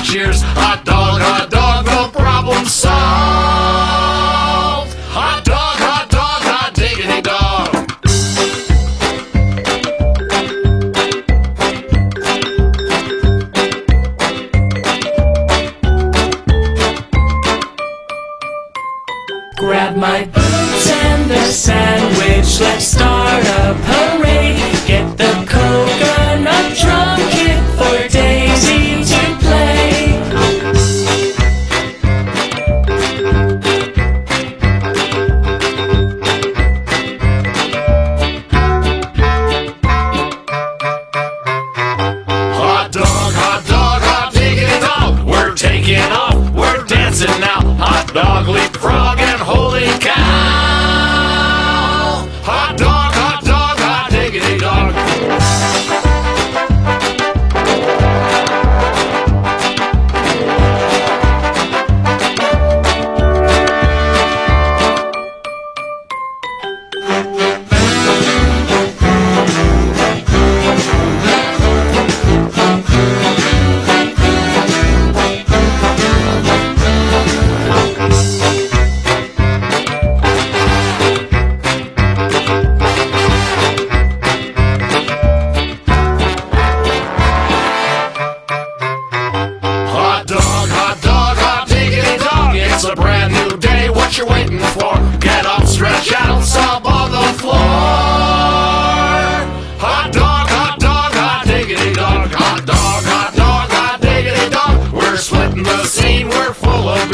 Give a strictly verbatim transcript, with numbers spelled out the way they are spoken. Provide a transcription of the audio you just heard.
cheers. Hot dog, hot dog, the problem solved. Hot dog, hot dog, hot diggity dog. Grab my boots and a sandwich, let's start a parade. Get the coconut drum kit for Daisy to play. Hot dog, hot dog, hot diggity dog. We're taking off, we're dancing now. Hot dog, leapfrog, and holy cow. Hot dog, hot dog, hot diggity dog. Hot dog, hot dog, hot diggity dog. It's a brand new day, what you waiting for? Get up, stretch out, sub on the floor. Hot dog, hot dog, hot diggity dog. Hot dog, hot dog, hot diggity dog. We're splitting the scene, we're full of